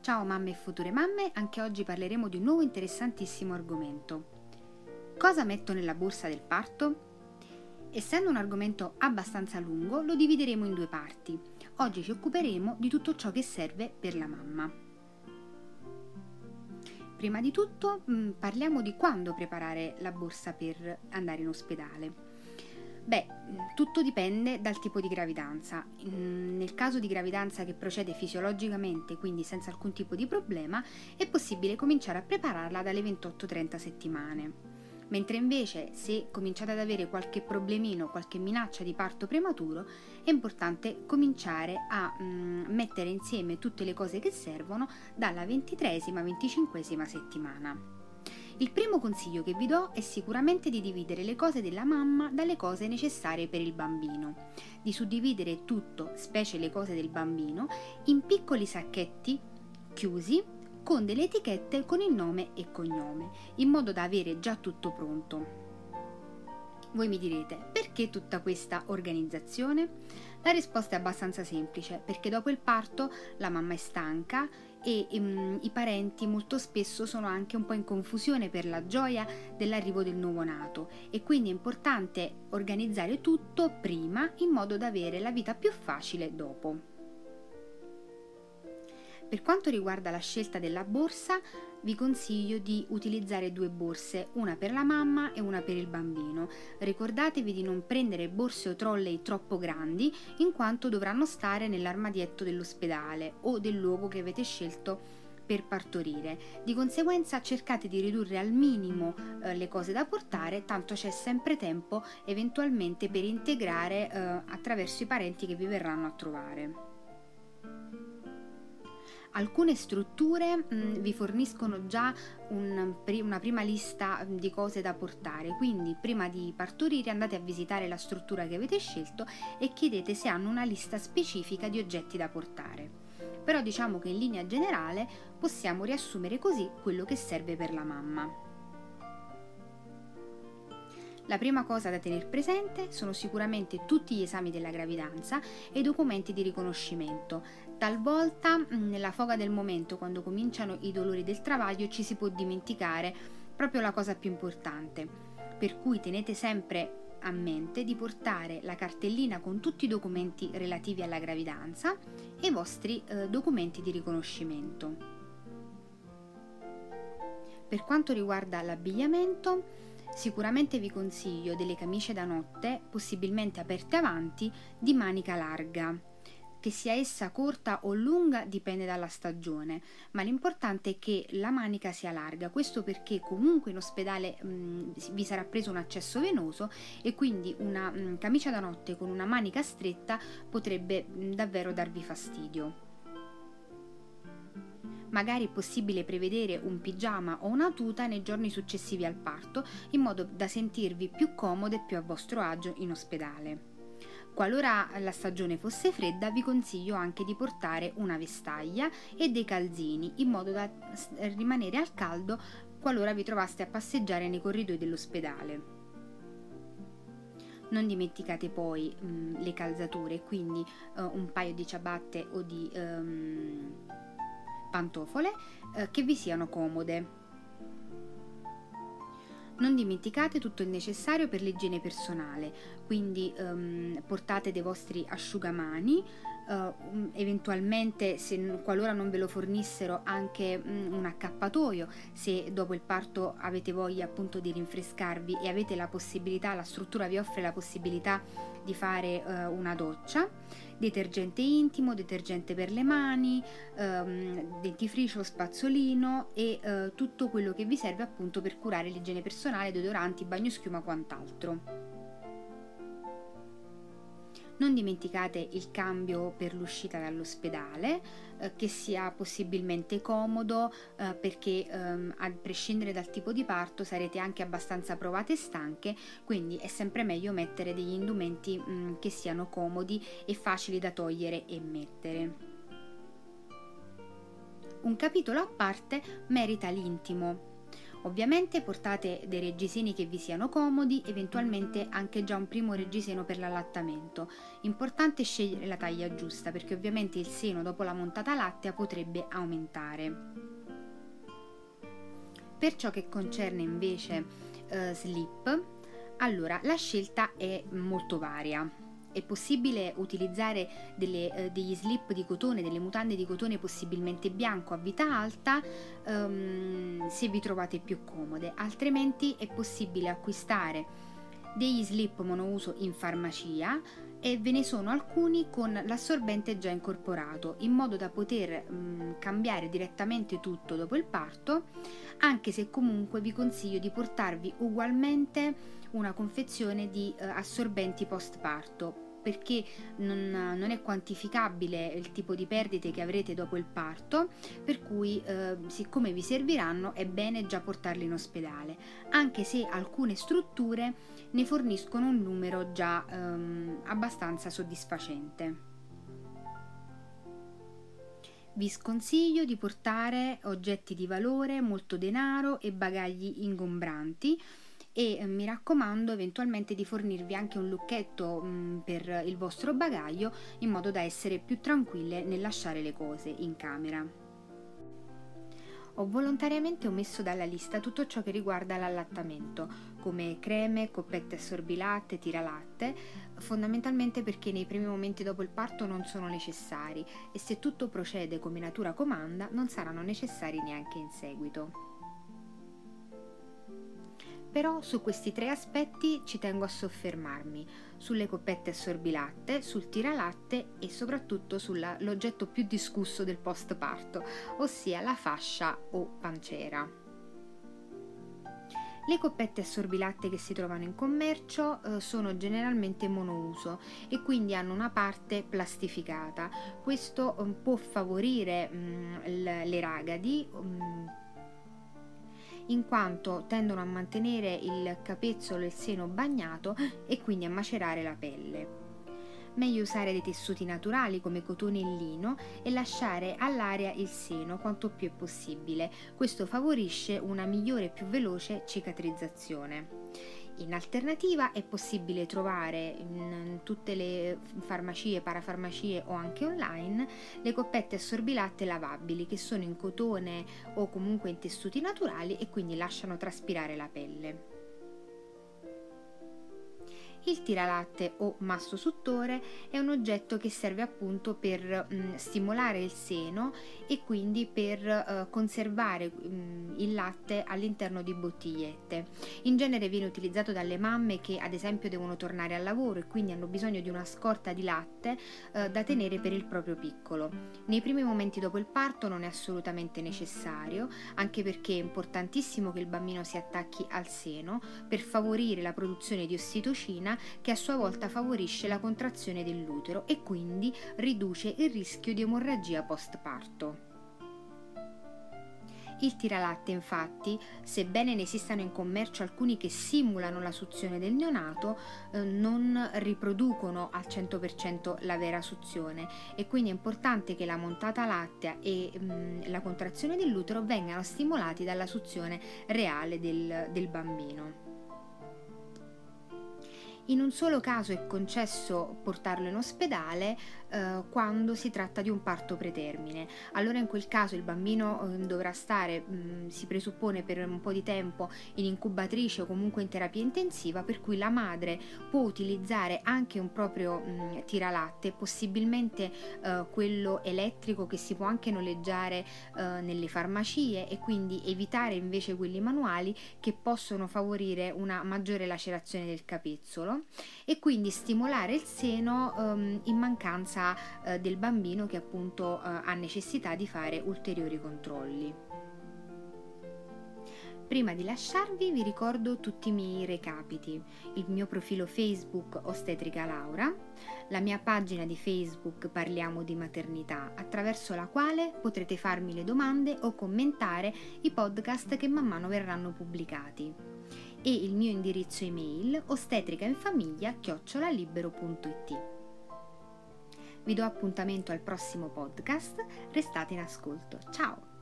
Ciao mamme e future mamme, anche oggi parleremo di un nuovo interessantissimo argomento. Cosa metto nella borsa del parto? Essendo un argomento abbastanza lungo, lo divideremo in due parti. Oggi ci occuperemo di tutto ciò che serve per la mamma. Prima di tutto parliamo di quando preparare la borsa per andare in ospedale. Tutto dipende dal tipo di gravidanza. Nel caso di gravidanza che procede fisiologicamente, quindi senza alcun tipo di problema, è possibile cominciare a prepararla dalle 28-30 settimane. Mentre invece se cominciate ad avere qualche problemino, qualche minaccia di parto prematuro, è importante cominciare a mettere insieme tutte le cose che servono dalla 23-25 settimana. Il primo consiglio che vi do è sicuramente di dividere le cose della mamma dalle cose necessarie per il bambino, di suddividere tutto, specie le cose del bambino, in piccoli sacchetti chiusi con delle etichette con il nome e cognome, in modo da avere già tutto pronto. Voi mi direte, perché tutta questa organizzazione? La risposta è abbastanza semplice, perché dopo il parto la mamma è stanca e i parenti molto spesso sono anche un po' in confusione per la gioia dell'arrivo del nuovo nato e quindi è importante organizzare tutto prima in modo da avere la vita più facile dopo. Per quanto riguarda la scelta della borsa, vi consiglio di utilizzare due borse, una per la mamma e una per il bambino. Ricordatevi di non prendere borse o trolley troppo grandi, in quanto dovranno stare nell'armadietto dell'ospedale o del luogo che avete scelto per partorire. Di conseguenza cercate di ridurre al minimo le cose da portare, tanto c'è sempre tempo eventualmente per integrare attraverso i parenti che vi verranno a trovare. Alcune strutture vi forniscono già una prima lista di cose da portare, quindi prima di partorire andate a visitare la struttura che avete scelto e chiedete se hanno una lista specifica di oggetti da portare. Però diciamo che in linea generale possiamo riassumere così quello che serve per la mamma. La prima cosa da tenere presente sono sicuramente tutti gli esami della gravidanza e i documenti di riconoscimento. Talvolta, nella foga del momento, quando cominciano i dolori del travaglio, ci si può dimenticare proprio la cosa più importante. Per cui tenete sempre a mente di portare la cartellina con tutti i documenti relativi alla gravidanza e i vostri documenti di riconoscimento. Per quanto riguarda l'abbigliamento, sicuramente vi consiglio delle camicie da notte, possibilmente aperte avanti, di manica larga. Che sia essa corta o lunga dipende dalla stagione, ma l'importante è che la manica sia larga, questo perché comunque in ospedale vi sarà preso un accesso venoso e quindi una camicia da notte con una manica stretta potrebbe davvero darvi fastidio. Magari è possibile prevedere un pigiama o una tuta nei giorni successivi al parto, in modo da sentirvi più comode e più a vostro agio in ospedale. Qualora la stagione fosse fredda, vi consiglio anche di portare una vestaglia e dei calzini, in modo da rimanere al caldo qualora vi trovaste a passeggiare nei corridoi dell'ospedale. Non dimenticate poi le calzature, quindi un paio di ciabatte o di pantofole che vi siano comode. Non dimenticate tutto il necessario per l'igiene personale, quindi portate dei vostri asciugamani, eventualmente qualora non ve lo fornissero anche un accappatoio, se dopo il parto avete voglia appunto di rinfrescarvi e avete la possibilità, la struttura vi offre la possibilità di fare una doccia, detergente intimo, detergente per le mani, dentifricio, spazzolino e tutto quello che vi serve appunto per curare l'igiene personale, deodoranti, bagnoschiuma, quant'altro. Non dimenticate il cambio per l'uscita dall'ospedale, che sia possibilmente comodo, perché a prescindere dal tipo di parto sarete anche abbastanza provate e stanche, quindi è sempre meglio mettere degli indumenti che siano comodi e facili da togliere e mettere. Un capitolo a parte merita l'intimo. Ovviamente portate dei reggiseni che vi siano comodi, eventualmente anche già un primo reggiseno per l'allattamento. Importante scegliere la taglia giusta, perché ovviamente il seno dopo la montata lattea potrebbe aumentare. Per ciò che concerne invece slip, allora la scelta è molto varia. È possibile utilizzare degli slip di cotone, delle mutande di cotone possibilmente bianco a vita alta, se vi trovate più comode, altrimenti è possibile acquistare degli slip monouso in farmacia e ve ne sono alcuni con l'assorbente già incorporato, in modo da poter cambiare direttamente tutto dopo il parto, anche se comunque vi consiglio di portarvi ugualmente una confezione di assorbenti post parto, perché non è quantificabile il tipo di perdite che avrete dopo il parto, per cui siccome vi serviranno è bene già portarli in ospedale, anche se alcune strutture ne forniscono un numero già abbastanza soddisfacente. Vi sconsiglio di portare oggetti di valore, molto denaro e bagagli ingombranti, e mi raccomando eventualmente di fornirvi anche un lucchetto per il vostro bagaglio, in modo da essere più tranquille nel lasciare le cose in camera. Ho volontariamente omesso dalla lista tutto ciò che riguarda l'allattamento, come creme, coppette assorbilatte, tiralatte, fondamentalmente perché nei primi momenti dopo il parto non sono necessari e se tutto procede come natura comanda non saranno necessari neanche in seguito. Però su questi 3 aspetti ci tengo a soffermarmi: sulle coppette assorbilatte, sul tiralatte e soprattutto sull'oggetto più discusso del post parto, ossia la fascia o pancera. Le coppette assorbilatte che si trovano in commercio sono generalmente monouso e quindi hanno una parte plastificata. Questo può favorire le ragadi, in quanto tendono a mantenere il capezzolo e il seno bagnato e quindi a macerare la pelle. Meglio usare dei tessuti naturali come cotone e lino e lasciare all'aria il seno quanto più è possibile. Questo favorisce una migliore e più veloce cicatrizzazione. In alternativa è possibile trovare in tutte le farmacie, parafarmacie o anche online le coppette assorbilatte lavabili, che sono in cotone o comunque in tessuti naturali e quindi lasciano traspirare la pelle. Il tiralatte o massosuttore è un oggetto che serve appunto per stimolare il seno e quindi per conservare il latte all'interno di bottigliette. In genere viene utilizzato dalle mamme che ad esempio devono tornare al lavoro e quindi hanno bisogno di una scorta di latte da tenere per il proprio piccolo. Nei primi momenti dopo il parto non è assolutamente necessario, anche perché è importantissimo che il bambino si attacchi al seno per favorire la produzione di ossitocina, che a sua volta favorisce la contrazione dell'utero e quindi riduce il rischio di emorragia post-parto. Il tiralatte, infatti, sebbene ne esistano in commercio alcuni che simulano la suzione del neonato, non riproducono al 100% la vera suzione e quindi è importante che la montata lattea e la contrazione dell'utero vengano stimolati dalla suzione reale del bambino. In un solo caso è concesso portarlo in ospedale quando si tratta di un parto pretermine. Allora in quel caso il bambino dovrà stare, si presuppone, per un po' di tempo in incubatrice o comunque in terapia intensiva, per cui la madre può utilizzare anche un proprio tiralatte, possibilmente quello elettrico che si può anche noleggiare nelle farmacie, e quindi evitare invece quelli manuali che possono favorire una maggiore lacerazione del capezzolo e quindi stimolare il seno in mancanza del bambino che appunto ha necessità di fare ulteriori controlli. Prima di lasciarvi vi ricordo tutti i miei recapiti: il mio profilo Facebook Ostetrica Laura, la mia pagina di Facebook Parliamo di Maternità, attraverso la quale potrete farmi le domande o commentare i podcast che man mano verranno pubblicati, e il mio indirizzo email ostetricainfamiglia@libero.it. Vi do appuntamento al prossimo podcast, restate in ascolto. Ciao!